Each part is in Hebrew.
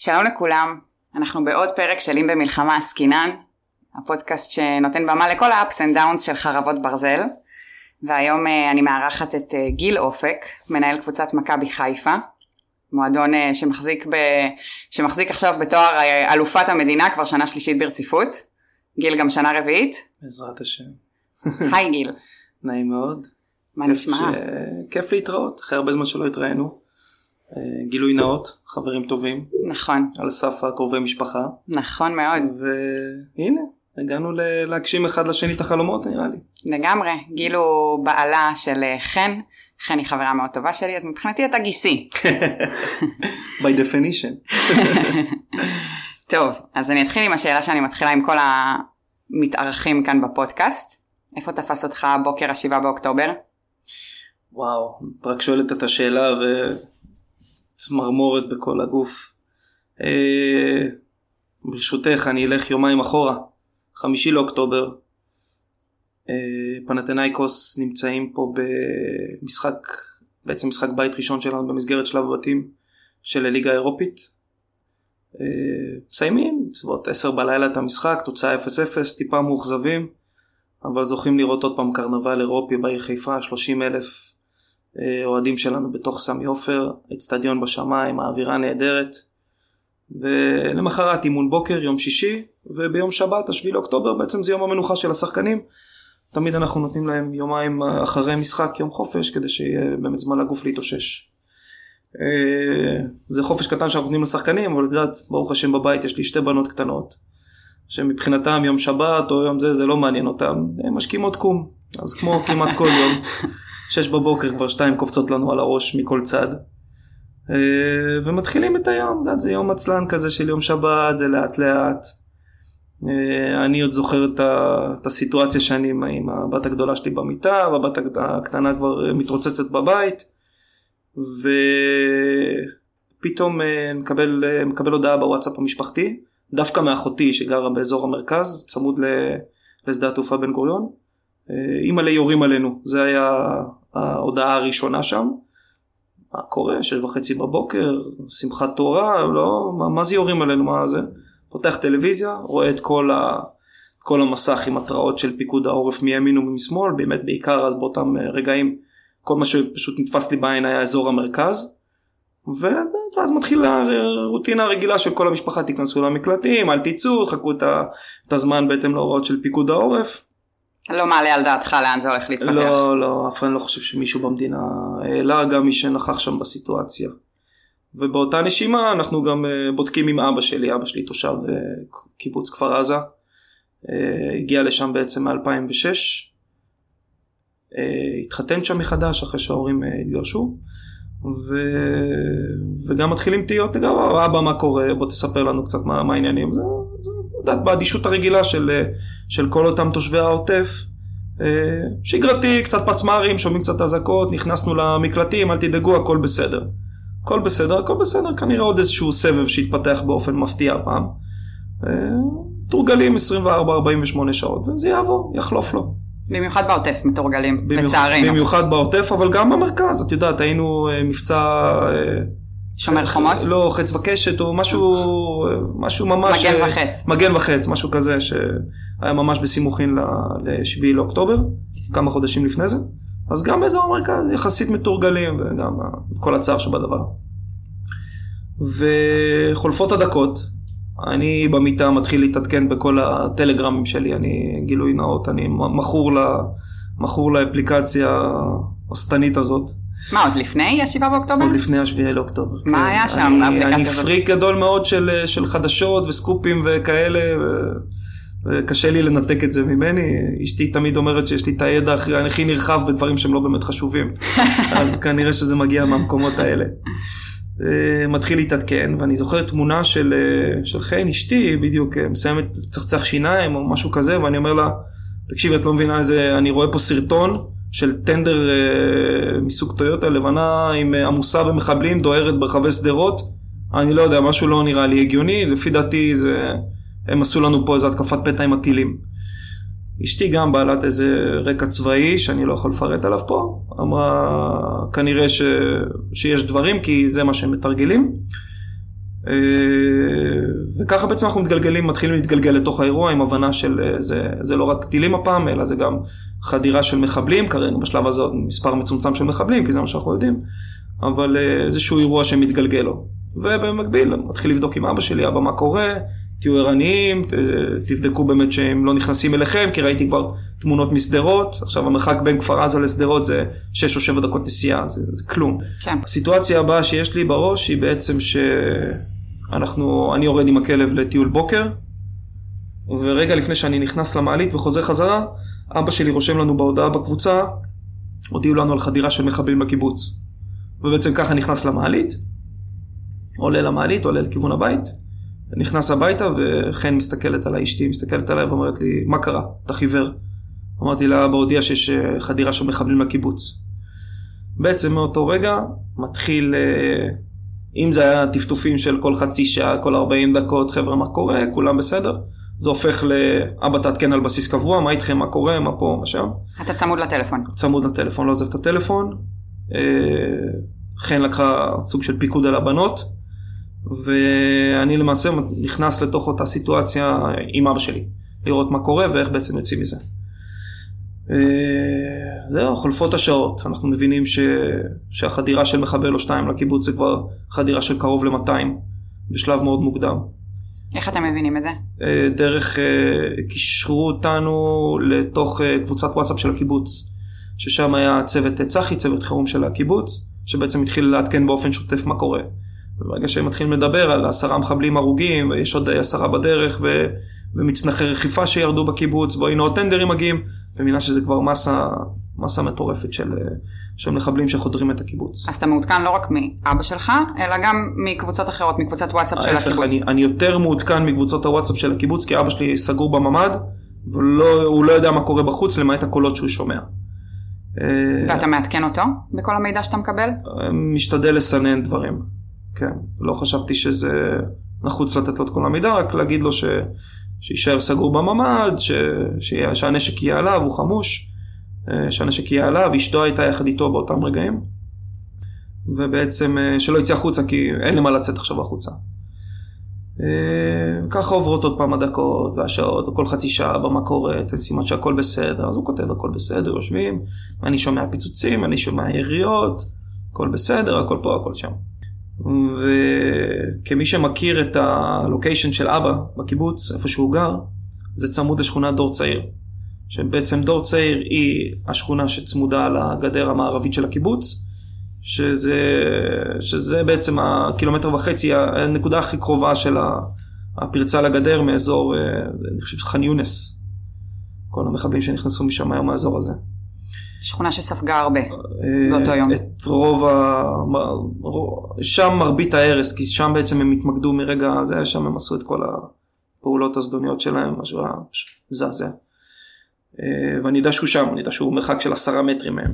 שלום לכולם, אנחנו בעוד פרק של אם במלחמה עסקינן, הפודקאסט שנותן במה לכל ה-ups and downs של חרבות ברזל, והיום אני מארחת את גיל אופק, מנהל קבוצת מכבי חיפה, מועדון שמחזיק עכשיו בתואר אלופת המדינה כבר שנה שלישית ברציפות. גיל גם שנה רביעית. בעזרת השם. היי גיל. נעים מאוד. מה נשמע? כיף להתראות, אחרי הרבה זמן שלא התראינו. גילוי נאות, חברים טובים. נכון. על סף הקרובי משפחה. נכון מאוד. והנה, הגענו להגשים אחד לשני את החלומות נראה לי. לגמרי, גיל הוא בעלה של חן. חן היא חברה מאוד טובה שלי, אז מבחינתי אתה גיסי. by definition. טוב, אז אני אתחיל עם השאלה שאני מתחילה עם כל המתארחים כאן בפודקאסט. איפה תפס אותך בוקר ה-7 באוקטובר? וואו, רק שואלת את השאלה וצמרמורת בכל הגוף. ברשותך, אני אלך יומיים אחורה. 5 לאוקטובר. פנתנייקוס נמצאים פה במשחק, בעצם משחק בית ראשון שלנו במסגרת שלב הבתים של הליגה האירופית. מסיימים בסביבות 10 בלילה את המשחק, תוצאה 0-0, טיפה מאוכזבים, אבל זוכים לראות עוד פעם קרנבל אירופי בעיר חיפה, 30,000 אוהדים שלנו בתוך סמי עופר, אצטדיון בשמיים, האווירה נהדרת. ולמחרת אימון בוקר, יום שישי, וביום שבת, 7 לאוקטובר, בעצם זה יום המנוחה של השחקנים. תמיד אנחנו נותנים להם יומיים אחרי משחק, יום חופש, כדי שיהיה באמת זמן לגוף להתאושש. זה חופש קטן שאנחנו נותנים לשחקנים, אבל לדעת, ברוך השם בבית יש לי 2 בנות קטנות, שמבחינתם יום שבת או יום זה לא מעניין אותם, הם משקיעים עוד קום, אז כמו כמעט כל יום, 6 בבוקר כבר 2 קופצות לנו על הראש מכל צד, ומתחילים את היום, זה יום מצלן כזה של יום שבת, זה לאט לאט. אני עוד זוכר את הסיטואציה שאני עם הבת הגדולה שלי במיטה, והבת הקטנה כבר מתרוצצת בבית, ופתאום מקבל הודעה בוואטסאפ המשפחתי, דווקא מאחותי שגרה באזור המרכז, צמוד לשדה התעופה בן גוריון. אמא לי יורים עלינו, זה היה ההודעה הראשונה שם. מה קורה? 6:30 בבוקר, שמחת תורה, לא, מה זה יורים עלינו, מה זה? פותח טלוויזיה, רואה את כל המסך עם התראות של פיקוד העורף מימין ומשמאל, באמת בעיקר אז באותם רגעים, כל מה שפשוט נתפס לי בעין היה אזור המרכז, ואז מתחילה הרוטינה הרגילה של כל המשפחה, תיכנסו למקלטים, אל תיצאו, חכו את הזמן בהתאם להוראות של פיקוד העורף. לא מעלה על דעתך לאן זה הולך להתפתח? לא, אף אחד לא חושב שמישהו במדינה, אלא גם מי שנכח שם בסיטואציה. ובאותה נשימה אנחנו גם בודקים עם אבא שלי תושב קיבוץ כפר עזה, הגיע לשם בעצם מ-2006, התחתן שם מחדש אחרי שההורים התגרשו, וגם מתחילים תהיות, אבא מה קורה, בוא תספר לנו קצת מה העניינים, זה יודעת באדישות הרגילה של כל אותם תושבי העוטף, שגרתי, קצת פצמרים, שומעים קצת הזקות, נכנסנו למקלטים, אל תדאגו, הכל בסדר. הכל בסדר, כנראה עוד איזשהו סבב שהתפתח באופן מפתיע פעם. תורגלים 24-48 שעות, וזה יעבור, יחלוף לו. במיוחד בעוטף מתורגלים, לצערנו. במיוחד בעוטף, אבל גם במרכז, את יודעת, היינו מבצע... שומר חומות? לא, חץ וקשת, או משהו ממש... מגן וחץ, משהו כזה, שהיה ממש בסימוכין ל-7 לאוקטובר, כמה חודשים לפני זה. אז גם באזור המרכז יחסית מתורגלים, וגם כל הצער שבדבר. וחולפות הדקות, אני במיטה מתחיל להתעדכן בכל הטלגרמים שלי, אני גילוי נאות, אני מכור לאפליקציה הסטנית הזאת. מה, עוד לפני 7 באוקטובר? עוד לפני 7 לאוקטובר. מה כן. היה שם באפליקציה הזאת? אני פריק גדול מאוד של חדשות וסקופים וכאלה, וקשה לי לנתק את זה ממני. אשתי תמיד אומרת שיש לי את הידע הכי נרחב בדברים שהם לא באמת חשובים. אז כנראה שזה מגיע מהמקומות האלה. מתחיל להתעדכן, ואני זוכר תמונה של חן, אשתי, בדיוק מסיימת צחצח שיניים או משהו כזה, ואני אומר לה, תקשיבי, את לא מבינה איזה, אני רואה פה סרטון של טנדר מסוג טויוטה לבנה עם עמוסה במחבלים, דוהרת ברחבי סדרות, אני לא יודע, משהו לא נראה לי הגיוני, לפי דעתי הם עשו לנו פה איזו התקפת פתע עם הטילים. אשתי גם בעלת איזה רקע צבאי שאני לא יכול לפרט עליו פה, אמרה כנראה שיש דברים כי זה מה שהם מתרגלים, וככה בעצם אנחנו מתחילים להתגלגל לתוך האירוע עם הבנה של זה לא רק טילים הפעם, אלא זה גם חדירה של מחבלים, כרגע בשלב הזה מספר מצומצם של מחבלים, כי זה מה שאנחנו יודעים, אבל איזשהו אירוע שמתגלגל לו. ובמקביל מתחיל לבדוק עם אבא שלי, אבא מה קורה, תהיו ערניים, תבדקו באמת שהם לא נכנסים אליכם, כי ראיתי כבר תמונות מסדרות, עכשיו המרחק בין כפר עזה לסדרות זה 6 או 7 דקות נסיעה, זה כלום. כן. הסיטואציה הבאה שיש לי בראש היא בעצם אני יורד עם הכלב לטיול בוקר, ורגע לפני שאני נכנס למעלית וחוזר חזרה, אבא שלי רושם לנו בהודעה בקבוצה, הודיעו לנו על חדירה של מחבלים לקיבוץ. ובעצם ככה נכנס למעלית, עולה למעלית, עולה לכיוון הבית, נכנס הביתה, וכן מסתכלת עליי, אשתי מסתכלת עליי ואומרת לי, מה קרה? אתה חיוור. אמרתי לה, בהודיע שיש חדירה של מחבלים לקיבוץ. בעצם מאותו רגע מתחיל, אם זה היה טפטופים של כל חצי שעה, כל 40 דקות, חבר'ה מה קורה, כולם בסדר. זה הופך לאבא תעדכן על בסיס קבוע, מה איתכם, מה קורה, מה פה, מה שם. אתה צמוד לטלפון. צמוד לטלפון, לא עוזב את הטלפון. חן לקחה סוג של פיקוד על הבנות, ואני למעשה נכנס לתוך אותה סיטואציה עם אבא שלי, לראות מה קורה ואיך בעצם יוצאים מזה. זהו, חולפות השעות, אנחנו מבינים שהחדירה של מחבל או 2 לקיבוץ זה כבר חדירה של קרוב ל-200, בשלב מאוד מוקדם. איך אתם מבינים את זה? דרך, קישרו אותנו לתוך קבוצת וואטסאפ של הקיבוץ, ששם היה צוות צחי, צוות חירום של הקיבוץ, שבעצם התחיל להתקן באופן שוטף מה קורה. וברגע שהם מתחילים לדבר על 10 מחבלים הרוגים, ויש עוד 10 בדרך, ומצנחי רכיפה שירדו בקיבוץ, והנה עוד טנדרים מגיעים, ומינה שזה כבר מסה מטורפת של מחבלים שחודרים את הקיבוץ. אז אתה מעודכן לא רק מאבא שלך, אלא גם מקבוצות אחרות, מקבוצת וואטסאפ של הקיבוץ. אני יותר מעודכן מקבוצות הוואטסאפ של הקיבוץ, כי אבא שלי סגור בממד, והוא לא יודע מה קורה בחוץ, למעט הקולות שהוא שומע. ואתה מעדכן אותו בכל המידע שאתה מקבל? משתדל לסנן דברים. כן, לא חשבתי שזה נחוץ לתת לו את כל המידע, רק להגיד לו שישאר סגור בממד, שהנשק יהיה עליו, הוא חמוש, שהנשק יהיה עליו, אשתו הייתה יחד איתו באותם רגעים, ובעצם שלא יצא החוצה, כי אין למה לצאת עכשיו החוצה. ככה עוברות עוד פעם הדקות והשעות, כל חצי שעה במה קורית, סימן שהכל בסדר, אז הוא כותב הכל בסדר, יושבים, אני שומע פיצוצים, אני שומע יריות, הכל בסדר, הכל פה, הכל שם. וכמי שמכיר את הלוקיישן של אבא בקיבוץ, איפה שהוא גר, זה צמוד לשכונת דור צעיר. שבעצם דור צעיר היא השכונה שצמודה לגדר המערבית של הקיבוץ, שזה בעצם הקילומטר וחצי, הנקודה הכי קרובה של הפרצה לגדר מאזור, אני חושב, ח'אן יונס. כל המחבלים שנכנסו משם היום מהאזור הזה. שכונה שספגה הרבה באותו יום. את שם מרבית ההרס, כי שם בעצם הם התמקדו מרגע הזה, שם הם עשו את כל הפעולות הזדוניות שלהם, משהו מזעזע. ואני יודע שהוא שם, אני יודע שהוא מרחק של 10 מטרים מהם.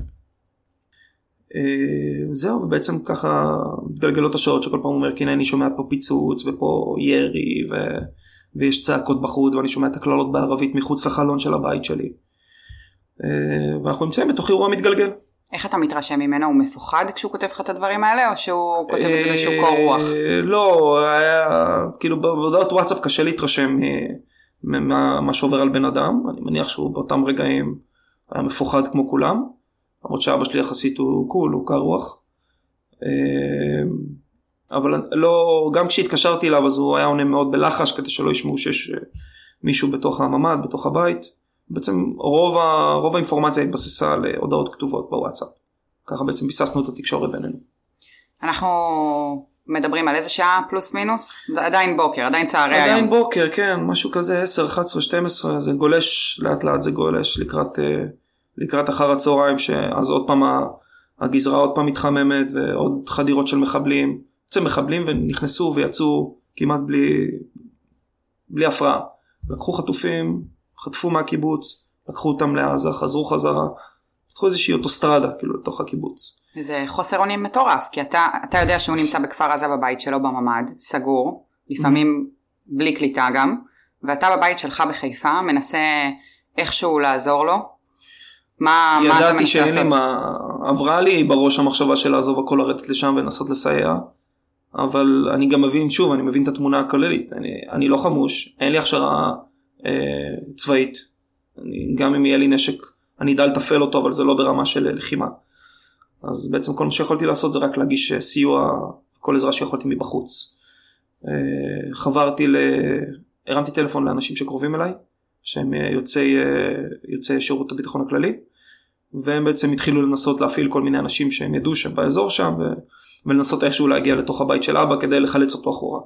זהו, ובעצם ככה מתגלגלות השעות שכל פעם הוא אומר, כי אני שומע פה פיצוץ ופה ירי ויש צעקות בחוץ, ואני שומע את הכללות בערבית מחוץ לחלון של הבית שלי. ואנחנו נמצאים בתוך אירוע מתגלגל. איך אתה מתרשם ממנו? הוא מפוחד כשהוא כותב לך את הדברים האלה, או שהוא כותב את זה באיזשהו קור רוח? לא, כאילו בהודעות וואטסאפ קשה להתרשם מה שעובר על בן אדם. אני מניח שהוא באותם רגעים היה מפוחד כמו כולם, למרות שאבא שלי יחסית הוא קול, הוא קר רוח. אבל לא, גם כשהתקשרתי אליו, אז הוא היה עונה מאוד בלחש, כדי שלא ישמעו שיש מישהו בתוך הממד, בתוך הבית. בעצם רוב האינפורמציה התבססה על הודעות כתובות בוואטסאפ. ככה בעצם ביססנו את התקשורת בינינו. אנחנו מדברים על איזה שעה פלוס מינוס? עדיין בוקר, עדיין צהרי היום. עדיין בוקר, כן, משהו כזה, 10, 11, 12, זה גולש, לאט לאט זה גולש לקראת אחר הצהריים, שאז עוד פעם הגזרה עוד פעם מתחממת, ועוד חדירות של מחבלים. בעצם מחבלים ונכנסו ויצאו כמעט בלי הפרעה. לקחו חטופים, חטפו מהקיבוץ, לקחו אותם לעזה, חזרו חזרה, לקחו איזושהי אוטוסטרדה, כאילו, לתוך הקיבוץ. זה חוסר אונים מטורף, כי אתה יודע שהוא נמצא בכפר עזה בבית שלו בממד, סגור, לפעמים בלי קליטה גם, ואתה בבית שלך בחיפה, מנסה איכשהו לעזור לו. מה אתה מנסה לעשות? ידעתי שאין לי עברה לי בראש המחשבה של לעזוב הכל לרדת לשם ולנסות לסייע. אבל אני גם מבין, שוב, אני מבין את התמונה הכוללית. אני לא חמוש, אין לי הכשרה צבאית. גם אם יהיה לי נשק, אני אדע לתפעל אותו, אבל זה לא ברמה של לחימה. אז בעצם כל מה שיכולתי לעשות זה רק להגיש סיוע, כל עזרה שיכולתי מבחוץ. הרמתי טלפון לאנשים שקרובים אליי, שהם יוצאי שירות הביטחון הכללי, והם בעצם התחילו לנסות להפעיל כל מיני אנשים שהם ידעו שהם באזור שם, ולנסות איכשהו להגיע לתוך הבית של אבא כדי לחלץ אותו אחורה.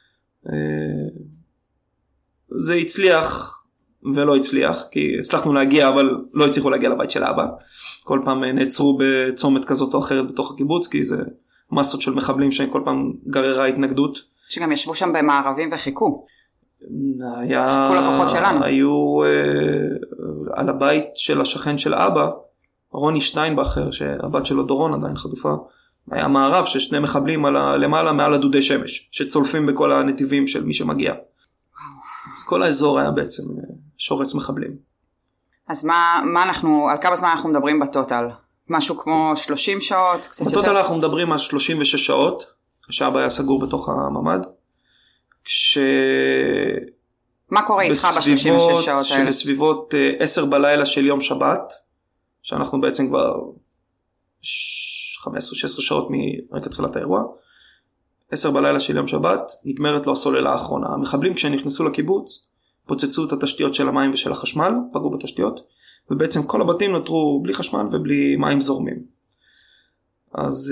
זה הצליח ולא הצליח, כי הצלחנו להגיע אבל לא הצליחו להגיע לבית של אבא. כל פעם נעצרו בצומת כזאת או אחרת בתוך הקיבוץ, כי זה מסות של מחבלים שכל פעם גררה התנגדות. שגם ישבו שם במערבים וחיכו. חיכו לכוחות שלנו. היו על הבית של השכן של אבא, רוני שטיינבכר, שהבת שלו דורון עדיין חטופה, היה מערב ששני מחבלים למעלה מעל הדודי שמש, שצולפים בכל הנתיבים של מי שמגיע. אז כל האזור היה בעצם שורץ מחבלים. אז מה אנחנו, על כמה זמן אנחנו מדברים בטוטל? משהו כמו 30 שעות? קצת יותר? בטוטל אנחנו מדברים על 36 שעות, כשאבא היה סגור בתוך הממד. מה קורה איתך ב-36 שעות האלה? בסביבות 10 בלילה של יום שבת, שאנחנו בעצם כבר 15-16 שעות מרק תחילת האירוע, 10 בלילה של יום שבת, נגמרת לו הסוללה האחרונה. המחבלים כשנכנסו לקיבוץ, פוצצו את התשתיות של המים ושל החשמל, פגעו בתשתיות, ובעצם כל הבתים נותרו בלי חשמל ובלי מים זורמים. אז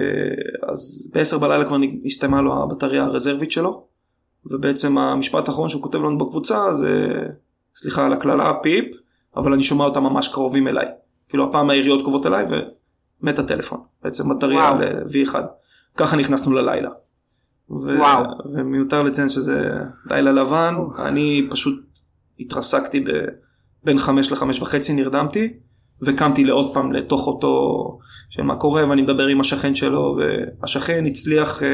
ב-10 בלילה כבר הסתיימה לו הבטריה הרזרבית שלו, ובעצם המשפט האחרון שהוא כותב לנו בקבוצה, זה, סליחה על הכללה, פיפ, אבל אני שומע אותם ממש קרובים אליי. כאילו הפעם העיריות קרובות אליי ומת הטלפון. בעצם בטריה ל-V1. ככה נכנסנו ללילה. ומיותר לציין שזה לילה לבן. אני פשוט התרסקתי בין 5 ל-5.5 נרדמתי, וקמתי לעוד פעם לתוך אותו של מה קורה, ואני מדבר עם השכן שלו, והשכן הצליח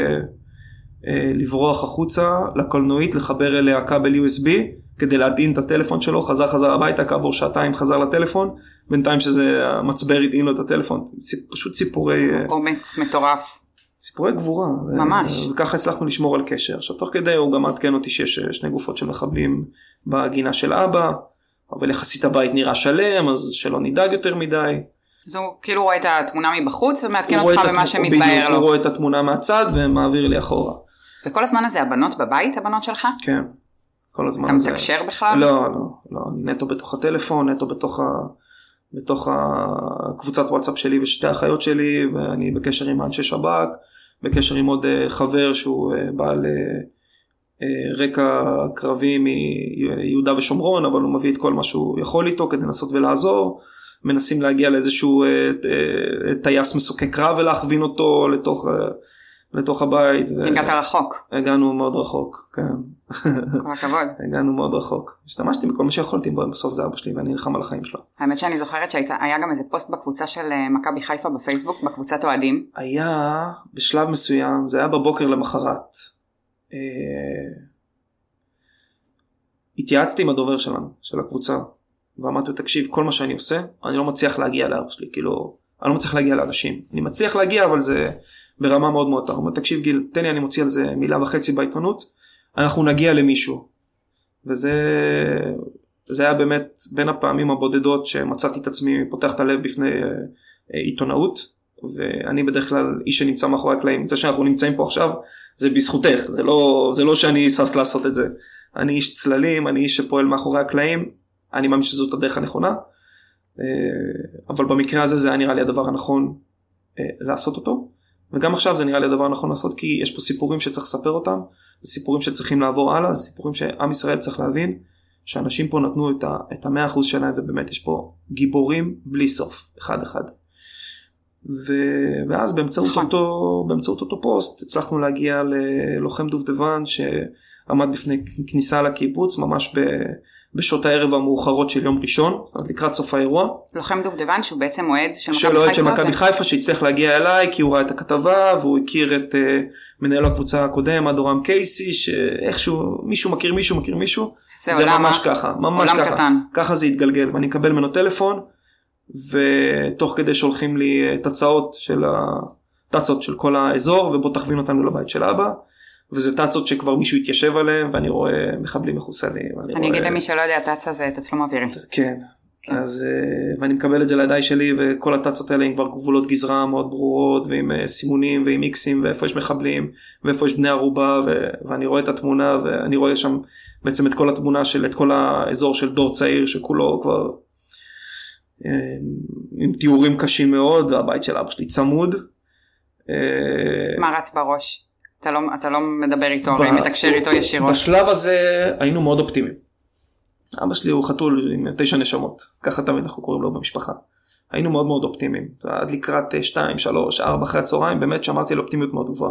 לברוח החוצה לקולנועית, לחבר אליה כבל USB, כדי להטעין את הטלפון שלו, חזר הביתה, כעבור שעתיים חזר לטלפון, בינתיים שזה המצבר הטעין לו את הטלפון. פשוט סיפורי... אומץ מטורף. סיפורי גבורה. ממש. וככה הצלחנו לשמור על קשר. עכשיו, תוך כדי הוא גם עדכן אותי שיש 2 גופות של מחבלים בגינה של אבא, אבל יחסית הבית נראה שלם, אז שלא נדאג יותר מדי. אז הוא כאילו רואה את התמונה מבחוץ, ומעדכן אותך במה שמתבהר לו. הוא רואה את התמונה מהצד, ומעביר לי אחורה. וכל הזמן הזה הבנות בבית, הבנות שלך? כן. כל הזמן הזה. אתה מתקשר בכלל? לא. אני נטו בתוך הטלפון, נטו בתוך הקבוצת וואטסאפ שלי ושתי האחיות שלי, ואני בקשר עם אנשי שב"כ, בקשר עם עוד חבר שהוא בעל רקע קרבי מיהודה ושומרון, אבל הוא מביא את כל מה שהוא יכול איתו כדי לנסות ולעזור. מנסים להגיע לאיזשהו טייס מסוקי קרב ולהכווין אותו לתוך הבית. הגעת רחוק. הגענו מאוד רחוק, כן. כל הכבוד. הגענו מאוד רחוק. השתמשתי בכל מה שיכולתי, בסוף זה אבא שלי ואני נלחם על החיים שלו. האמת שאני זוכרת שהיה גם איזה פוסט בקבוצה של מכבי חיפה בפייסבוק, בקבוצת אוהדים. היה בשלב מסוים, זה היה בבוקר למחרת. התייעצתי עם הדובר שלנו, של הקבוצה, ואמרתי, תקשיב, כל מה שאני עושה, אני לא מצליח להגיע לאבא שלי, כאילו, אני לא מצליח להגיע לאנשים. אני מצליח להגיע, אבל זה ברמה מאוד מאוד טובה. תקשיב גיל, תן לי, אני מוציא על זה 1.5 מילה בעיתונות, אנחנו נגיע למישהו. וזה היה באמת בין הפעמים הבודדות שמצאתי את עצמי, פותח את הלב בפני עיתונאות, ואני בדרך כלל איש שנמצא מאחורי הקלעים. זה שאנחנו נמצאים פה עכשיו, זה בזכותך, זה לא שאני סס לעשות את זה. אני איש צללים, אני איש שפועל מאחורי הקלעים, אני מאמין שזאת הדרך הנכונה, אבל במקרה הזה זה היה נראה לי הדבר הנכון לעשות אותו, וגם עכשיו זה נראה לי הדבר הנכון לעשות, כי יש פה סיפורים שצריך לספר אותם, זה סיפורים שצריכים לעבור הלאה, זה סיפורים שעם ישראל צריך להבין, שאנשים פה נתנו את 100% שלהם, ובאמת יש פה גיבורים בלי סוף, אחד. ואז באמצעות אותו פוסט, הצלחנו להגיע ללוחם דובדבן, שעמד בפני כניסה לקיבוץ, ממש בשעות הערב המאוחרות של יום ראשון, לקראת סוף האירוע. לוחם דובדבן שהוא בעצם אוהד של מכבי חיפה, שהצליח להגיע אליי, כי הוא ראה את הכתבה, והוא הכיר את מנהל הקבוצה הקודם, אדורם קייסי, שאיכשהו מישהו מכיר מישהו, זה ממש ככה, ככה זה התגלגל, ואני מקבל ממנו טלפון, ותוך כדי שולחים לי תצאות של תצות של כל האזור, ובוא תכווין אותנו לבית של אבא, וזה תצות שכבר מישהו התיישב עליהם, ואני רואה מחבלים מחוסלים. אני אגיד למי שלא יודע, תצה זה תצלום אווירי. כן. אז, ואני מקבל את זה לידיי שלי, וכל התצות האלה עם כבר גבולות גזרה מאוד ברורות, ועם סימונים ועם איקסים, ואיפה יש מחבלים, ואיפה יש בני ערובה, ואני רואה את התמונה, ואני רואה שם בעצם את כל התמונה את כל האזור של דור צעיר, שכולו כבר עם תיאורים קשים מאוד, והבית של אבא שלי צמוד. מה רץ בראש? אתה לא מדבר איתו, הרי מתקשר איתו ישירות. בשלב הזה היינו מאוד אופטימיים. אבא שלי הוא חתול עם 9 נשמות, ככה תמיד אנחנו קוראים לו במשפחה. היינו מאוד מאוד אופטימיים, עד לקראת 2, 3, 4 אחרי הצהריים, באמת שמרתי על אופטימיות מאוד גבוהה.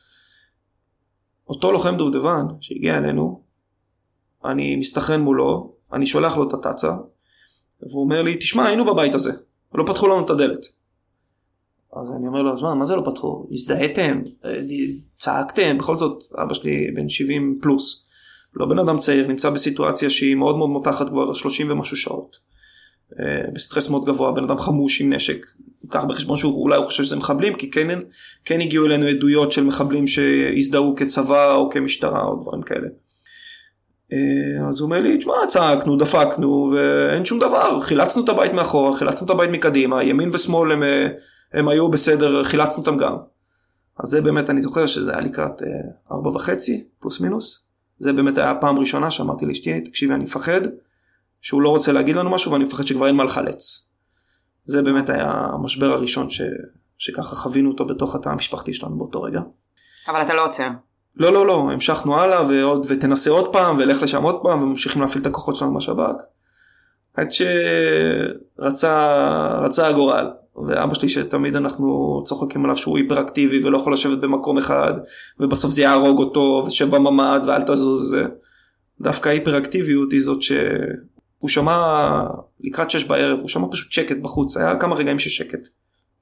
אותו לוחם דובדבן שהגיע אלינו, אני מסתכן מולו, אני שולח לו את התצה, והוא אומר לי, תשמע, היינו בבית הזה, לא פתחו לנו את הדלת. אז אני אומר לו, אז מה זה לא פתחו? הזדהיתם, צעקתם, בכל זאת, אבא שלי בן 70 פלוס. לא בן אדם צעיר, נמצא בסיטואציה שהיא מאוד מאוד מותחת כבר 30 ומשהו שעות. בסטרס מאוד גבוה, בן אדם חמוש עם נשק. כך בחשבון שאולי הוא חושב שזה מחבלים, כי כן הגיעו אלינו עדויות של מחבלים שהזדהו כצבא או כמשטרה או דברים כאלה. אז הוא אומר לי, תשמע, צעקנו, דפקנו ואין שום דבר. חילצנו את הבית מאחורה, חילצנו את הבית מקדימה, ימין ושמאל הם היו בסדר, חילצנו אותם גם. אז זה באמת, אני זוכר שזה היה לקראת 4.5 פלוס מינוס. זה באמת היה הפעם ראשונה שאמרתי לאשתי, תקשיבי, אני מפחד שהוא לא רוצה להגיד לנו משהו, ואני מפחד שכבר אין מה לחלץ. זה באמת היה המשבר הראשון שככה חווינו אותו בתוך התא המשפחתי שלנו באותו רגע. אבל אתה לא עוצר. לא, המשכנו הלאה, ותנסה עוד פעם, ולך לשם עוד פעם, וממשיכים להפעיל את הכוחות שלנו מהשב"כ. עד שרצה הגורל. ואבא שלי שתמיד אנחנו צוחקים עליו שהוא היפראקטיבי ולא יכול לשבת במקום אחד, ובסוף זה יהרוג אותו, ושבממד ואל תזוז זה. דווקא ההיפראקטיביות היא זאת שהוא שמע לקראת 6 בערב, הוא שמע פשוט שקט בחוץ, היה כמה רגעים ששקט.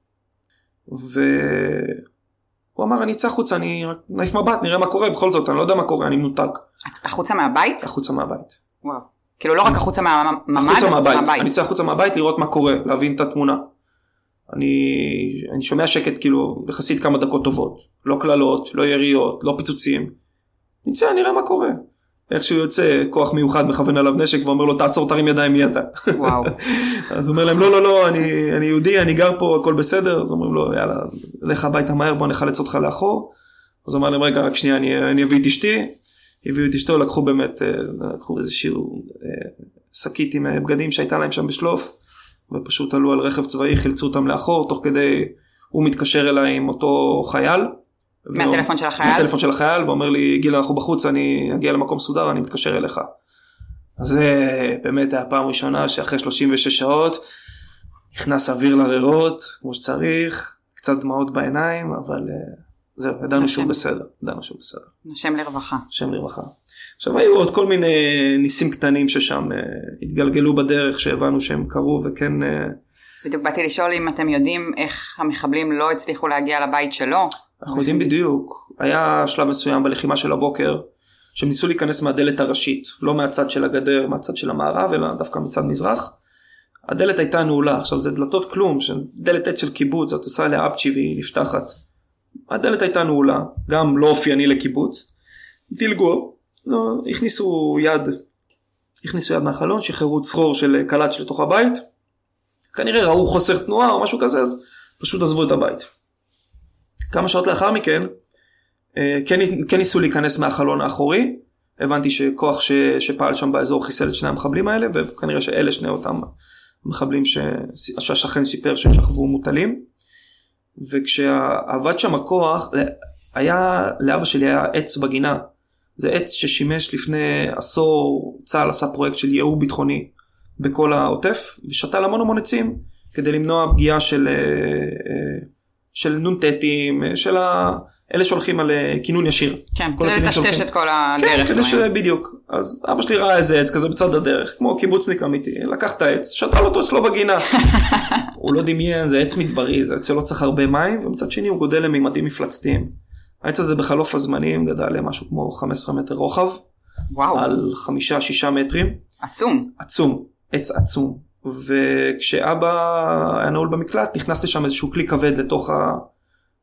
והוא אמר, אני אצא החוצה, אני נעיף מבט, נראה מה קורה, בכל זאת, אני לא יודע מה קורה, אני מנותק. החוצה מהבית? החוצה מהבית. וואו. כאילו לא רק החוצה מהממד, החוצה מהבית. אני אצא החוצה מהבית לראות מה קורה, להבין את התמונה. אני שומע שקט כאילו יחסית כמה דקות טובות, לא כללות, לא יריות, לא פיצוצים. נצא, נראה מה קורה. איכשהו יוצא כוח מיוחד מכוון עליו נשק ואומר לו תעצור, תרים ידיים, מי אתה? וואו. אז הוא אומר להם לא, אני יהודי, אני גר פה, הכל בסדר. אז אומרים לו יאללה, לך הביתה מהר, בוא נחלץ אותך לאחור. אז הוא אומר להם רגע, רק שנייה, אני אביא את אשתי. הביאו את אשתו, לקחו איזשהו שקית עם בגדים שהייתה להם שם בשלוף. ופשוט עלו על רכב צבאי, חילצו אותם לאחור, תוך כדי, הוא מתקשר אליי עם אותו חייל. מהטלפון של החייל? מהטלפון של החייל, ואומר לי, גיל, אנחנו בחוץ, אני אגיע למקום סודר, אני מתקשר אליך. אז זה באמת היה הפעם ראשונה, שאחרי 36 שעות, נכנס אוויר לריאות, כמו שצריך, קצת דמעות בעיניים, אבל זהו, ידענו שהוא בסדר, נשם לרווחה. נשם לרווחה. עכשיו היו עוד כל מיני ניסים קטנים ששם התגלגלו בדרך שהבנו שהם קרו וכן... בדיוק באתי לשאול אם אתם יודעים איך המחבלים לא הצליחו להגיע לבית שלו. אנחנו יודעים בדיוק. היה שלב מסוים בלחימה של הבוקר שהם ניסו להיכנס מהדלת הראשית, לא מהצד של הגדר, מהצד של המערב, אלא דווקא מצד מזרח. הדלת הייתה נעולה, עכשיו זה דלתות כלום, דלת עץ של קיבוץ, את עושה לה אפצ'י והיא נפתחת. הדלת הייתה נעולה, גם לא אופייני לקיבוץ. דילגו. לא, הכניסו יד מהחלון, שחררו צרור של קלט לתוך הבית, כנראה ראו חוסר תנועה או משהו כזה, אז פשוט עזבו את הבית. כמה שעות לאחר מכן, כן ניסו להיכנס מהחלון האחורי, הבנתי שכוח שפעל שם באזור חיסל את שני המחבלים האלה, וכנראה שאלה שני אותם מחבלים שהשכן סיפר ששכבו מוטלים, וכשעבד שם הכוח, לאבא שלי היה עץ בגינה, זה עץ ששימש לפני עשור, צה"ל עשה פרויקט של ייעור ביטחוני בכל העוטף, ושתל המון עצים, כדי למנוע פגיעה של נונטטים, של אלה שהולכים על כינון ישיר. כן, כדי לטשטש את כל הדרך. כן, כדי שבדיוק. אז אבא שלי ראה איזה עץ כזה בצד הדרך, כמו קיבוצניק אמיתי, לקח את העץ, שתל אותו אצלו בגינה. הוא לא דמיין, זה עץ מדברי, זה עץ שלא צריך הרבה מים, ומצד שני הוא גודל לממדים מפלצתיים. העץ הזה בחלוף הזמנים גדל למשהו כמו 15 מטר רוחב. וואו. על 5-6 מטרים. עצום. עץ עצום. וכשאבא היה נעול במקלט, נכנס לשם איזשהו כלי כבד לתוך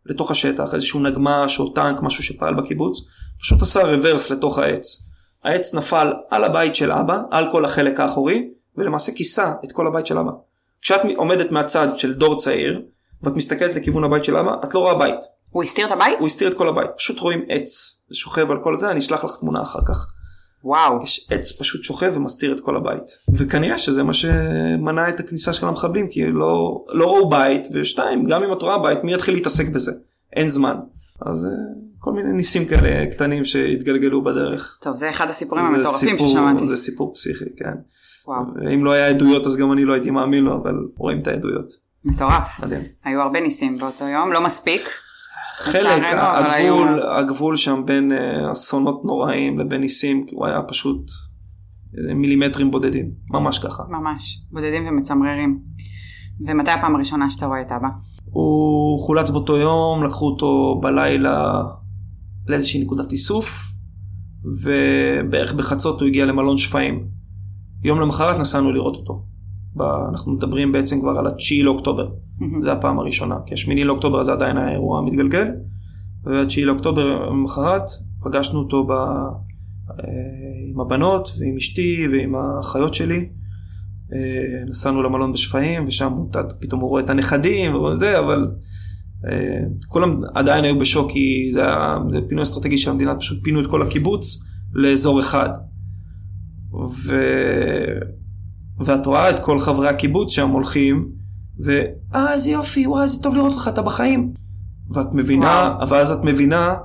לתוך השטח, איזשהו נגמש או טנק, משהו שפעל בקיבוץ, פשוט עשה רוורס לתוך העץ. העץ נפל על הבית של אבא, על כל החלק האחורי, ולמעשה כיסה את כל הבית של אבא. כשאת עומדת מהצד של דור צעיר, ואת מסתכלת לכיוון הבית של אבא, את לא רואה בית. הוא הסתיר את הבית? הוא הסתיר את כל הבית. פשוט רואים עץ, זה שוכב על כל זה, אני אשלח לך תמונה אחר כך. וואו. יש עץ פשוט שוכב ומסתיר את כל הבית. וכנראה שזה מה שמנע את הכניסה של המחבלים, כי לא ראו בית, ושתיים, גם אם את רואה בית, מי יתחיל להתעסק בזה? אין זמן. אז כל מיני ניסים כאלה קטנים שהתגלגלו בדרך. טוב, זה אחד הסיפורים המטורפים ששמעתי. זה סיפור פסיכי, כן. וואו. אם לא היה עדויות, אז גם אני לא הייתי מאמין לו, אבל רואים את העדויות. מטורף. מדהים. היו הרבה ניסים באותו יום, לא מספיק. חלק, הגבול שם בין אסונות נוראים לבין ניסים, הוא היה פשוט מילימטרים בודדים, ממש ככה. ממש, בודדים ומצמררים. ומתי הפעם הראשונה שאתה רואה את אבא? הוא חולץ באותו יום, לקחו אותו בלילה לאיזושהי נקודת איסוף, ובערך בחצות הוא הגיע למלון שפיים. יום למחרת נסענו לראות אותו. אנחנו מדברים בעצם כבר על 9 לאוקטובר. זה הפעם הראשונה, כי 8 לאוקטובר זה עדיין האירוע המתגלגל, ו9 לאוקטובר למחרת פגשנו אותו עם הבנות ועם אשתי ועם האחיות שלי. נסענו למלון בשפיים, ושם פתאום הוא רואה את הנכדים וזה, אבל כולם עדיין היו בשוק, כי זה פינוי אסטרטגי של המדינה, פשוט פינו את כל הקיבוץ לאזור אחד. ואת רואה את כל חברי הקיבוץ שם הולכים, איזה יופי, וואי, זה טוב לראות אותך, אתה בחיים. ואת מבינה, ואז את מבינה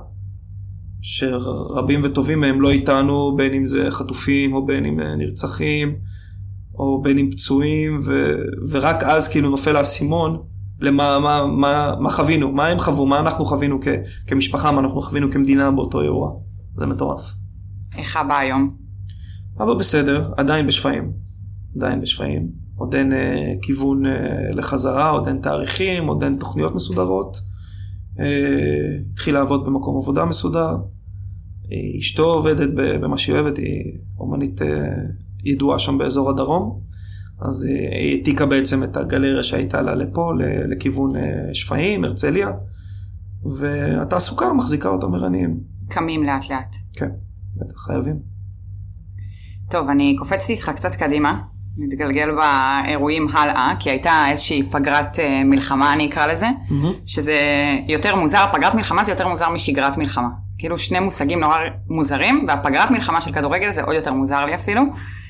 שרבים וטובים מהם לא איתנו, בין אם זה חטופים, או בין אם נרצחים, או בין אם פצועים, ורק אז כאילו נופל האסימון, מה חווינו, מה הם חוו, מה אנחנו חווינו כמשפחה, מה אנחנו חווינו כמדינה באותו אירוע. זה מטורף. איך אבא היום? אבא בסדר, עדיין בשפיים. עוד אין כיוון לחזרה, עוד אין תאריכים, עוד אין תוכניות מסודרות. התחיל לעבוד במקום עבודה מסודר. אשתו עובדת במה שהיא אוהבת, היא אומנית ידועה שם באזור הדרום. אז היא העתיקה בעצם את הגלריה שהייתה לה לפה, לכיוון שפיים, הרצליה. והתעסוקה מחזיקה אותם ערניים. קמים לאט לאט. כן, בטח חייבים. טוב, אני קופצתי איתך קצת קדימה. נתגלגל באירועים הלאה, כי הייתה איזושהי פגרת מלחמה, אני אקרא לזה, שזה יותר מוזר, פגרת מלחמה זה יותר מוזר משגרת מלחמה. כאילו שני מושגים נורא מוזרים, והפגרת מלחמה של כדורגל זה עוד יותר מוזר לי אפילו.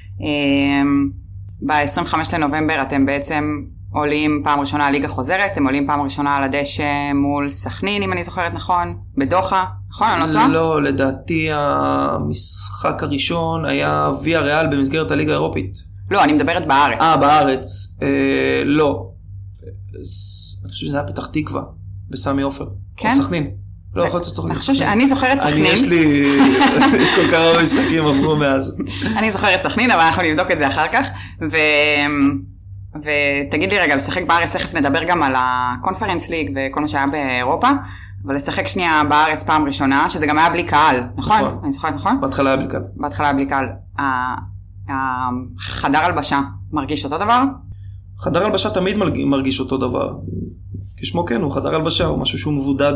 ב-25 לנובמבר אתם בעצם עולים פעם ראשונה הליגה חוזרת, אתם עולים פעם ראשונה על הדשא מול סכנין, אם אני זוכרת נכון, בדוחה, נכון? אני לא טועה? לא, לדעתי המשחק הראשון היה ויה ריאל במסגרת הליגה האירופית. לא, אני מדברת בארץ. בארץ. לא. אני חושב שזה היה פתח תקווה, בסמי עופר. כן? או סכנין. לא, יכול להיות שצריך. אני חושב שאני זוכרת סכנין. יש לי כל כך הרבה משחקים עברו מאז. אני זוכרת סכנין, אבל אנחנו נבדוק את זה אחר כך. ותגיד לי רגע, לשחק בארץ, תכף נדבר גם על הקונפרנס ליג וכל מה שהיה באירופה, אבל לשחק שנייה בארץ פעם ראשונה, שזה גם היה בלי קהל, נכון? אני זוכרת, נכון? בהתחלה היה בלי קהל. בהתחלה היה בלי קהל. חדר הלבשה מרגיש אותו דבר? חדר הלבשה תמיד מרגיש אותו דבר. כשמו כן, הוא חדר הלבשה, הוא משהו שהוא מבודד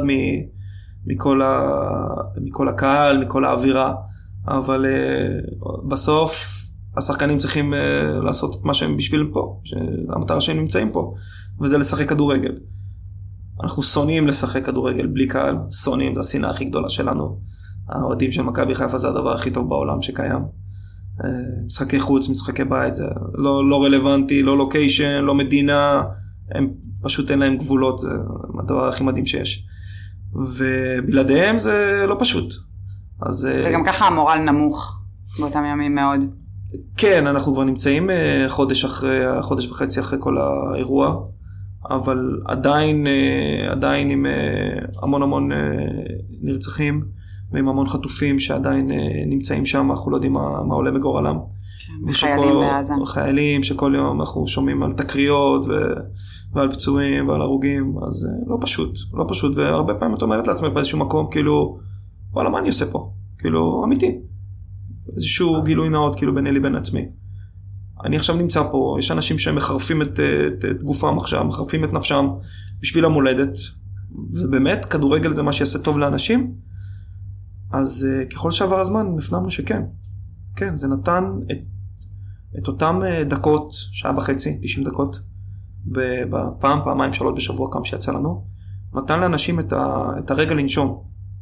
מכל הקהל, מכל האווירה. אבל בסוף השחקנים צריכים לעשות את מה שהם בשביל פה, המטרה שהם נמצאים פה, וזה לשחק כדורגל. אנחנו שונאים לשחק כדורגל בלי קהל, שונאים, זה השנאה הכי גדולה שלנו. האוהדים של מכבי חיפה זה הדבר הכי טוב בעולם שקיים. משחקי חוץ, משחקי בית, זה לא רלוונטי, לא לוקיישן, לא מדינה, הם פשוט אין להם גבולות, זה הדבר הכי מדהים שיש. ובלעדיהם זה לא פשוט. וגם ככה המורל נמוך באותם ימים מאוד. כן, אנחנו כבר נמצאים חודש וחצי אחרי כל האירוע, אבל עדיין עם המון נרצחים, ועם המון חטופים שעדיין נמצאים שם, אנחנו לא יודעים מה עולה בגורלם. חיילים בעזה. חיילים שכל יום אנחנו שומעים על תקריות ועל פצועים ועל הרוגים, אז לא פשוט, והרבה פעמים את אומרת לעצמך באיזשהו מקום, כאילו, וואלה, מה אני עושה פה? כאילו, אמיתי. איזשהו גילוי נאות, כאילו, ביני לבין עצמי. אני עכשיו נמצא פה, יש אנשים שמחרפים את גופם עכשיו, מחרפים את נפשם בשביל המולדת, ובאמת כדורגל זה מה שיעשה טוב לאנשים, אז ככל שעבר הזמן נפנמנו שכן. כן, זה נתן את אותם דקות, שעה וחצי, 90 דקות, בפעם, פעמיים, 3 בשבוע, כמה שיצא לנו, נתן לאנשים את הרגע לנשום.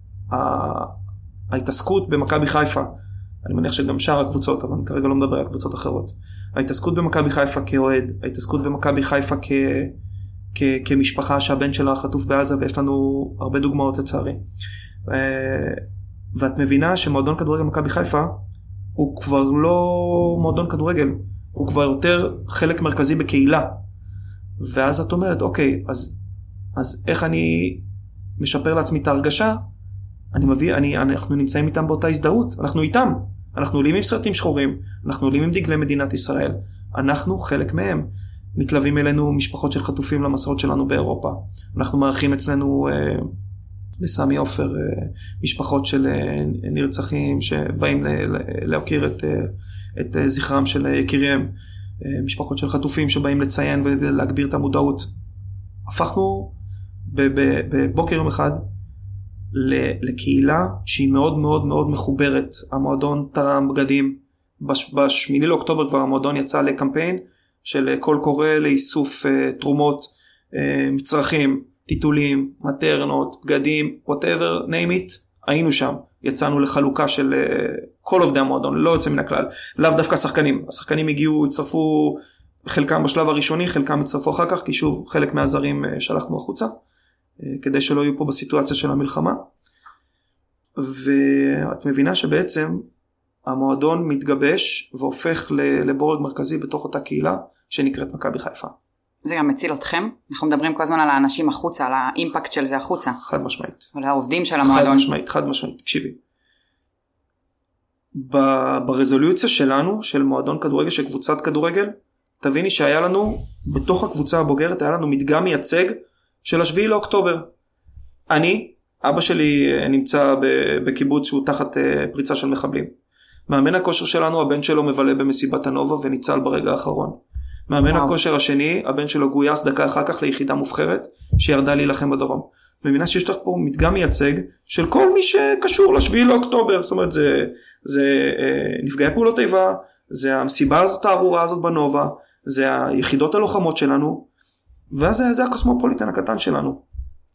ההתעסקות במכבי חיפה, אני מניח שגם שאר הקבוצות, אבל אני כרגע לא מדבר על קבוצות אחרות. ההתעסקות במכבי חיפה כאוהד, ההתעסקות במכבי חיפה כמשפחה שהבן שלה חטוף בעזה, ויש לנו הרבה דוגמאות לצערי. ואת מבינה שמועדון כדורגל מכבי חיפה, הוא כבר לא מועדון כדורגל, הוא כבר יותר חלק מרכזי בקהילה. ואז את אומרת, אוקיי, אז איך אני משפר לעצמי את ההרגשה? אנחנו נמצאים איתם באותה הזדהות, אנחנו איתם. אנחנו עולים עם סרטים שחורים, אנחנו עולים עם דגלי מדינת ישראל, אנחנו חלק מהם. מתלווים אלינו משפחות של חטופים למסעות שלנו באירופה. אנחנו מארחים אצלנו בסמי עופר משפחות של נרצחים שבאים להכיר את זכרם של יקיריהם, משפחות של חטופים שבאים לציין ולהגביר את המודעות. הפכנו בבוקר יום אחד לקהילה שהיא מאוד מאוד מאוד מחוברת. המועדון תרם בגדים, ב8 לאוקטובר כבר המועדון יצא לקמפיין של קול קורא לאיסוף תרומות, מצרכים, טיטולים, מטרנות, בגדים, whatever, name it, היינו שם. יצאנו לחלוקה של כל עובדי המועדון, לא יוצא מן הכלל. לאו דווקא שחקנים. השחקנים הגיעו, הצטרפו חלקם בשלב הראשוני, חלקם הצטרפו אחר כך, כי שוב חלק מהזרים שלחנו החוצה, כדי שלא יהיו פה בסיטואציה של המלחמה. ואת מבינה שבעצם המועדון מתגבש והופך לבורג מרכזי בתוך אותה קהילה שנקראת מכבי חיפה. זה גם מציל אתכם? אנחנו מדברים כל הזמן על האנשים החוצה, על האימפקט של זה החוצה. חד משמעית. על העובדים של המועדון. חד משמעית, תקשיבי. ברזולוציה שלנו, של מועדון כדורגל, של קבוצת כדורגל, תביני שהיה לנו, בתוך הקבוצה הבוגרת, היה לנו מדגם מייצג של 7 לאוקטובר. אבא שלי נמצא בקיבוץ שהוא תחת פריצה של מחבלים. מאמן הכושר שלנו, הבן שלו מבלה במסיבת הנובה וניצל ברגע האחרון. מאמן הכושר השני, הבן שלו גויס דקה אחר כך ליחידה מובחרת שירדה להילחם בדרום. מבינה שיש לך פה מדגם מייצג של כל מי שקשור ל7 לאוקטובר. זאת אומרת, זה נפגעי פעולות איבה, זה המסיבה הזאת, הארורה הזאת בנובה, זה היחידות הלוחמות שלנו, ואז זה הקוסמופוליטן הקטן שלנו.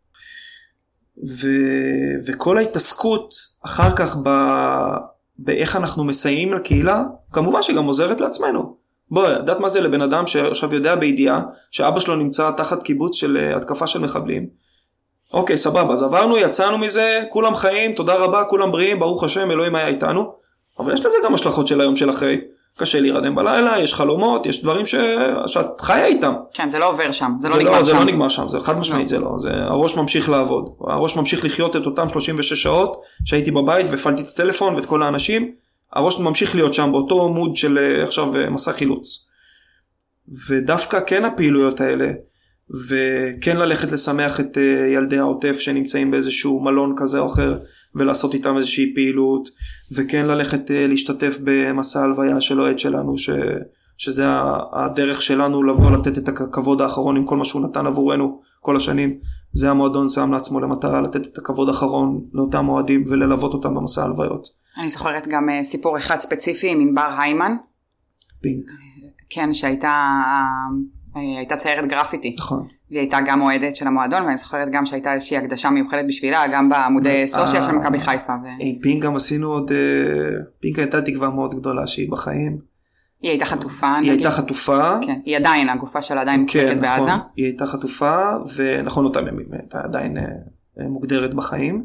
וכל ההתעסקות אחר כך באיך אנחנו מסייעים לקהילה, כמובן שגם עוזרת לעצמנו. בואי, יודעת מה זה לבן אדם שעכשיו יודע בידיעה שאבא שלו נמצא תחת קיבוץ של התקפה של מחבלים. אוקיי, סבבה, אז עברנו, יצאנו מזה, כולם חיים, תודה רבה, כולם בריאים, ברוך השם, אלוהים היה איתנו. אבל יש לזה גם השלכות של היום של אחרי. קשה להירדם בלילה, יש חלומות, יש דברים שאת חיה איתם. כן, זה לא עובר שם, זה לא נגמר שם. זה לא נגמר שם, זה חד משמעית, זה לא. הראש ממשיך לעבוד. הראש ממשיך לחיות את אותם 36 שעות שהייתי בבית והפעלתי את הטלפון ואת כל האנשים. הראש ממשיך להיות שם באותו מוד של עכשיו מסע חילוץ. ודווקא כן הפעילויות האלה, וכן ללכת לשמח את ילדי העוטף שנמצאים באיזשהו מלון כזה או אחר, ולעשות איתם איזושהי פעילות, וכן ללכת להשתתף במסע הלוויה של אוהד שלנו, שזה הדרך שלנו לבוא לתת את הכבוד האחרון עם כל מה שהוא נתן עבורנו כל השנים. זה המועדון שם לעצמו למטרה לתת את הכבוד האחרון לאותם אוהדים וללוות אותם במסע הלוויות. אני זוכרת גם סיפור אחד ספציפי עם ענבר היימן. פינק. כן, שהייתה ציירת גרפיטי. נכון. והיא הייתה גם אוהדת של המועדון, ואני זוכרת גם שהייתה איזושהי הקדשה מיוחדת בשבילה, גם בעמודי סושיאל של מכבי חיפה. פינק גם עשינו עוד, פינק הייתה תקווה מאוד גדולה שהיא בחיים. היא הייתה חטופה. היא הייתה חטופה. כן, היא עדיין, הגופה שלה עדיין מוחזקת בעזה. היא הייתה חטופה, ונכון אותם ימים, הייתה עדיין מוגדרת בחיים.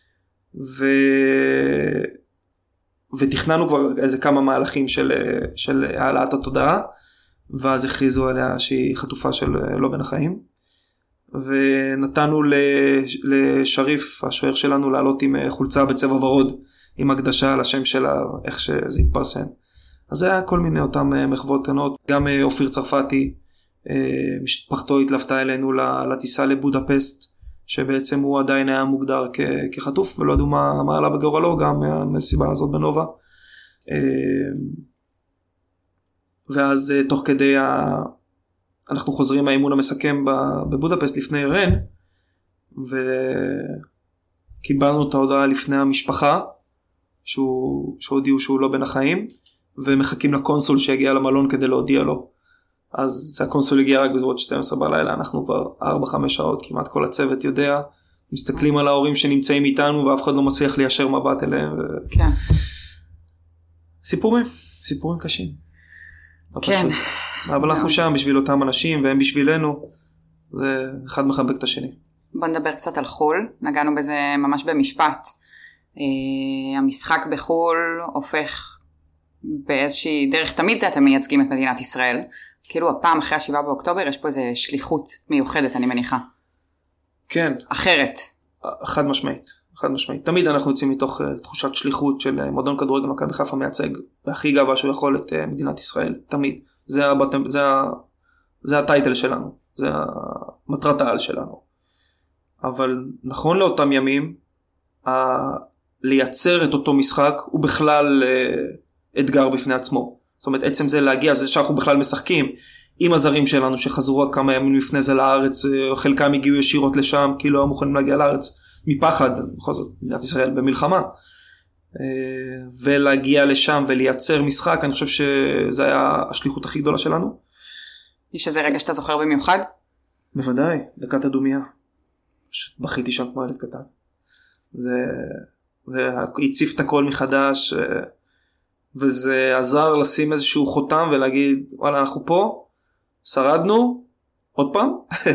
ותכננו כבר איזה כמה מהלכים של העלאת התודעה, ואז הכריזו עליה שהיא חטופה של לא בין החיים, ונתנו לשריף, השוער שלנו, לעלות עם חולצה בצבע ורוד, עם הקדשה על השם שלה, איך שזה התפרסם. אז זה היה כל מיני אותם מחוות קטנות. גם אופיר צרפתי, משפחתו התלוותה אלינו לטיסה לבודפסט, שבעצם הוא עדיין היה מוגדר כחטוף, ולא ידעו מה עלה בגורלו, גם מהסיבה הזאת בנובה. ואז תוך כדי אנחנו חוזרים מהאימון המסכם בבודפסט לפני רן, וקיבלנו את ההודעה לפני המשפחה, שהודיעו שהוא לא בין החיים, ומחכים לקונסול שיגיע למלון כדי להודיע לו. אז הקונסול הגיע רק בסביבות 12 בלילה, אנחנו כבר 4-5 שעות, כמעט כל הצוות יודע, מסתכלים על ההורים שנמצאים איתנו, ואף אחד לא מצליח ליישר מבט אליהם. כן. סיפורים קשים. כן. אבל אנחנו שם בשביל אותם אנשים, והם בשבילנו, זה אחד מחבק את השני. בוא נדבר קצת על חול, נגענו בזה ממש במשפט. המשחק בחול הופך באיזושהי דרך, תמיד אתם מייצגים את מדינת ישראל, כאילו הפעם אחרי 7 באוקטובר יש פה איזו שליחות מיוחדת, אני מניחה. כן. אחרת. חד משמעית. תמיד אנחנו יוצאים מתוך תחושת שליחות של מועדון כדורגל מכבי חיפה מייצג, והכי גאווה שהוא יכול את מדינת ישראל, תמיד. זה הטייטל שלנו, זה מטרת העל שלנו. אבל נכון לאותם ימים, לייצר את אותו משחק הוא בכלל אתגר בפני עצמו. זאת אומרת, עצם זה להגיע, זה שאנחנו בכלל משחקים עם הזרים שלנו שחזרו כמה ימים לפני זה לארץ, חלקם הגיעו ישירות לשם, כי לא מוכנים להגיע לארץ מפחד, בכל זאת, מדינת ישראל במלחמה. ולהגיע לשם ולייצר משחק, אני חושב שזה היה השליחות הכי גדולה שלנו. יש איזה רגע שאתה זוכר במיוחד? בוודאי, דקת הדומיה. פשוט בכיתי שם כמו ילד קטן. זה הציף את הכל מחדש, וזה עזר לשים איזשהו חותם ולהגיד, וואלה, אנחנו פה, שרדנו, עוד פעם,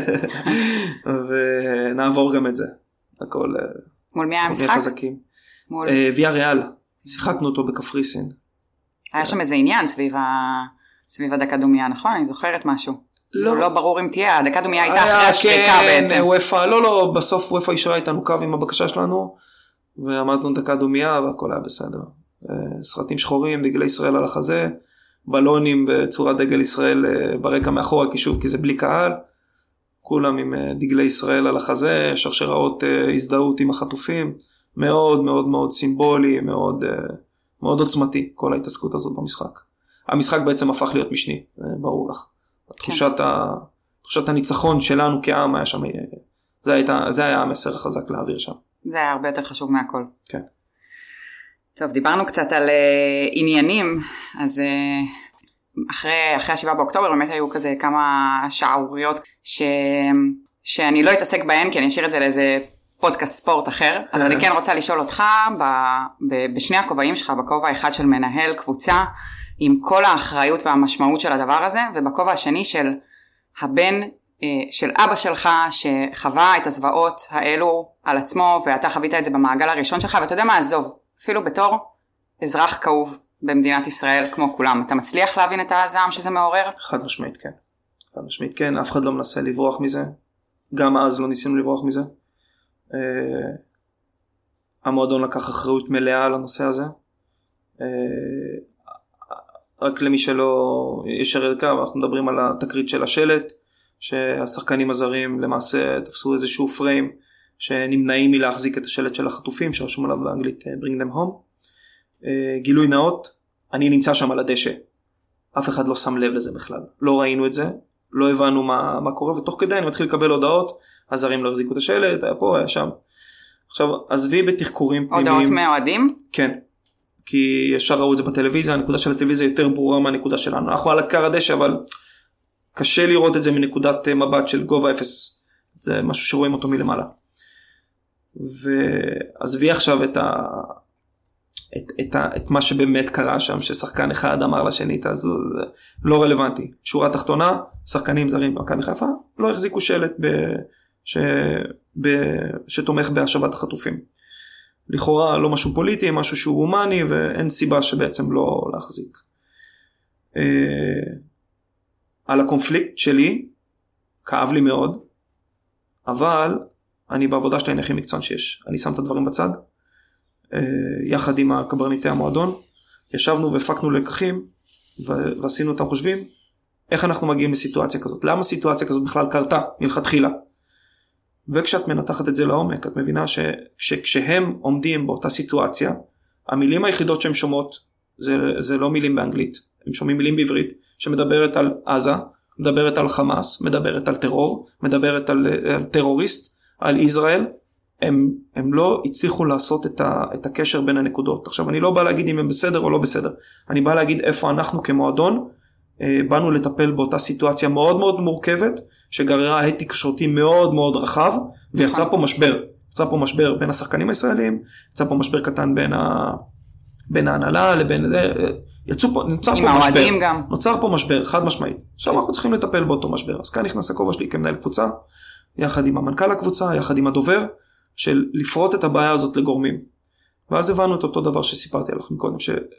ונעבור גם את זה. הכל... מול מי היה המשחק? ויה ריאל, שיחקנו אותו בקפריסין. היה שם איזה עניין סביב הדקה דומיה, נכון? אני זוכרת משהו. לא ברור אם תהיה, הדקה דומיה הייתה אחרי השריקה בעצם. לא, בסוף וויפה אישרה איתנו קו עם הבקשה שלנו, ועמדנו דקה דומיה והכל היה בסדר. סרטים שחורים, דגלי ישראל על החזה, בלונים בצורת דגל ישראל ברקע מאחורה, כי זה בלי קהל, כולם עם דגלי ישראל על החזה, שרשראות הזדהות עם החטופים, מאוד מאוד מאוד סימבולי, מאוד מאוד עוצמתי, כל ההתעסקות הזאת במשחק. המשחק בעצם הפך להיות משני, ברור לך. תחושת הניצחון שלנו כעם היה שם, זה היה המסר החזק להעביר שם. זה היה הרבה יותר חשוב מהכל. כן. טוב, דיברנו קצת על עניינים, אז אחרי 7 באוקטובר באמת היו כזה כמה שערוריות שאני לא אתעסק בהן, כי אני אשאיר את זה לאיזה פודקאסט ספורט אחר, אבל אני כן רוצה לשאול אותך, בשני הכובעים שלך, בכובע אחד של מנהל קבוצה, עם כל האחריות והמשמעות של הדבר הזה, ובכובע השני של הבן של אבא שלך, שחווה את הזוועות האלו על עצמו, ואתה חווית את זה במעגל הראשון שלך, ואתה יודע מה, עזוב, אפילו בתור אזרח כאוב במדינת ישראל, כמו כולם, אתה מצליח להבין את הזעם שזה מעורר? חד משמעית כן. חד משמעית כן, אף אחד לא מנסה לברוח מזה, גם אז לא ניסינו לברוח מזה. המועדון לקח אחריות מלאה על הנושא הזה. רק למי שלא ישר קו, אנחנו מדברים על התקרית של השלט, שהשחקנים הזרים למעשה תפסו איזשהו פריים, שנמנעים מלהחזיק את השלט של החטופים, שרשום עליו באנגלית bring them home. גילוי נאות, אני נמצא שם על הדשא, אף אחד לא שם לב לזה בכלל, לא ראינו את זה, לא הבנו מה קורה, ותוך כדי אני מתחיל לקבל הודעות, הזרים לא החזיקו את השלט, היה פה, היה שם. עכשיו, עזבי בתחקורים פנימיים. הודעות מאוהדים? כן, כי ישר ראו את זה בטלוויזיה, הנקודה של הטלוויזיה יותר ברורה מהנקודה שלנו, אנחנו על הקר הדשא, אבל קשה לראות את זה מנקודת מבט של גובה אפס, זה משהו שרואים אותו מלמעלה. ועזבי עכשיו את מה שבאמת קרה שם, ששחקן אחד אמר לשני, אז זה לא רלוונטי. שורה תחתונה, שחקנים זרים במכבי חיפה, לא החזיקו שלט שתומך בהשבת החטופים. לכאורה לא משהו פוליטי, משהו שהוא הומני, ואין סיבה שבעצם לא להחזיק. על הקונפליקט שלי, כאב לי מאוד, אבל אני בעבודה שלי הכי מקצוען שיש. אני שם את הדברים בצד, יחד עם הקברניטי המועדון, ישבנו והפקנו לקחים, ועשינו אותם חושבים, איך אנחנו מגיעים לסיטואציה כזאת? למה סיטואציה כזאת בכלל קרתה מלכתחילה? וכשאת מנתחת את זה לעומק, את מבינה שכשהם עומדים באותה סיטואציה, המילים היחידות שהם שומעות, זה לא מילים באנגלית, הם שומעים מילים בעברית, שמדברת על עזה, מדברת על חמאס, מדברת על טרור, מדברת על טרוריסט, על ישראל, הם לא הצליחו לעשות את הקשר בין הנקודות. עכשיו, אני לא בא להגיד אם הם בסדר או לא בסדר. אני בא להגיד איפה אנחנו כמועדון, באנו לטפל באותה סיטואציה מאוד מאוד מורכבת, שגררה הד תקשורתי מאוד מאוד רחב, ויצא פה משבר. יצא פה משבר בין השחקנים הישראלים, יצא פה משבר קטן בין ההנהלה לבין זה, נוצר פה משבר. גם. נוצר פה משבר, חד משמעית. עכשיו אנחנו צריכים לטפל באותו משבר. אז כאן נכנס הכובע שלי כמנהל קבוצה, יחד עם המנכ"ל הקבוצה, יחד עם הדובר, של לפרוט את הבעיה הזאת לגורמים. ואז הבנו את אותו דבר שסיפרתי עליכם קודם,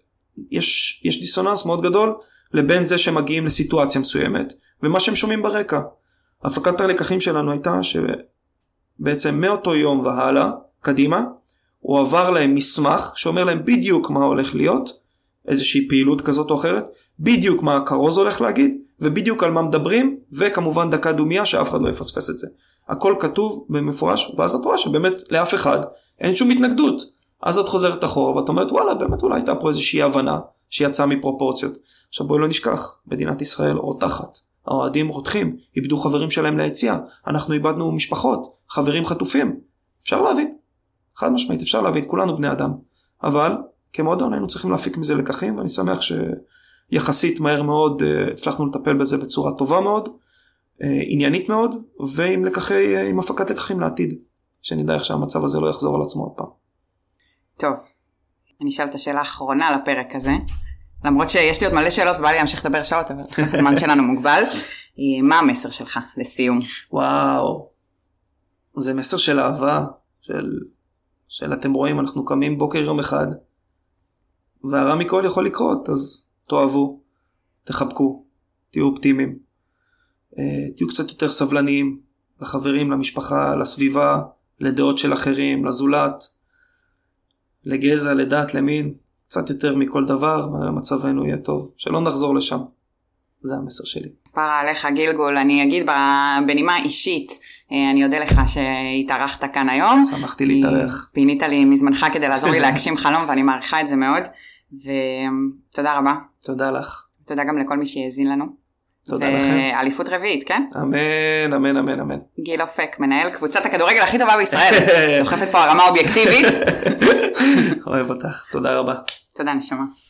שיש דיסוננס מאוד גדול, לבין זה שמגיעים לסיטואציה מסוימת, ומה שהם שומעים ברקע. הפקת הלקחים שלנו הייתה שבעצם מאותו יום והלאה, קדימה, הוא עבר להם מסמך שאומר להם בדיוק מה הולך להיות, איזושהי פעילות כזאת או אחרת, בדיוק מה הכרוז הולך להגיד, ובדיוק על מה מדברים, וכמובן דקה דומיה שאף אחד לא יפספס את זה. הכל כתוב במפורש, ואז את רואה שבאמת לאף אחד אין שום התנגדות. אז את חוזרת אחורה ואת אומרת, וואלה, באמת אולי הייתה פה איזושהי הבנה שיצאה מפרופורציות. עכשיו בואי לא נשכח, מדינת ישראל רותחת, האוהדים רותחים, איבדו חברים שלהם ליציאה, אנחנו איבדנו משפחות, חברים חטופים. אפשר להבין, חד משמעית, אפשר להבין, כולנו בני אדם. אבל כמועדון היינו צריכים להפיק מזה לקחים, ואני שמח שיחסית מהר מאוד הצלחנו לטפל בזה בצורה טובה מאוד, עניינית מאוד, ועם הפקת לקחים לעתיד, שנדע איך שהמצב הזה לא יחזור על עצמו עוד פעם. טוב, אני אשאל את השאלה האחרונה לפרק הזה, למרות שיש לי עוד מלא שאלות ובא לי להמשיך לדבר שעות, אבל בסך הזמן שלנו מוגבל. מה המסר שלך לסיום? וואו, זה מסר של אהבה, של אתם רואים, אנחנו קמים בוקר יום אחד, והרע מכל יכול לקרות, אז תאהבו, תחבקו, תהיו אופטימיים, תהיו קצת יותר סבלניים, לחברים, למשפחה, לסביבה, לדעות של אחרים, לזולת, לגזע, לדת, למין, קצת יותר מכל דבר, ומצבנו יהיה טוב, שלא נחזור לשם. זה המסר שלי. פרה עליך גילגול, אני אגיד בנימה אישית, אני יודע לך שהתארחת כאן היום. שמחתי להתארח. פינית לי מזמנך כדי לעזור לי להגשים חלום, ואני מעריכה את זה מאוד, ותודה רבה. תודה לך. תודה גם לכל מי שהאזין לנו. תודה לכם. ואליפות רביעית, כן? אמן, אמן, אמן, אמן. גיל אופק, מנהל קבוצת הכדורגל הכי טובה בישראל. דוחפת פה הרמה אובייקטיבית. אוהב אותך, תודה רבה. תודה נשמה.